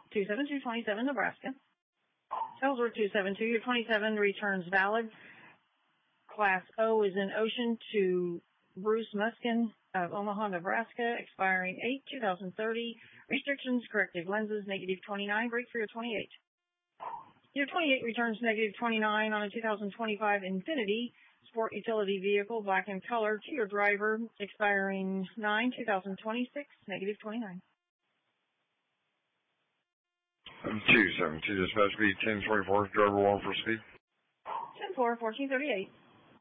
27227, Nebraska. Ellsworth 272, your 27 returns valid. Class O is in Ocean to Bruce Muskin of Omaha, Nebraska, expiring 8/2030. Restrictions, corrective lenses, -29. Brake for your 28. Your 28 returns -29 on a 2025 Infiniti Sport Utility Vehicle, black in color, to your driver, expiring 9/2026, -29. 272, dispatch speed 1024, driver 1 for speed. 10-4, 1438.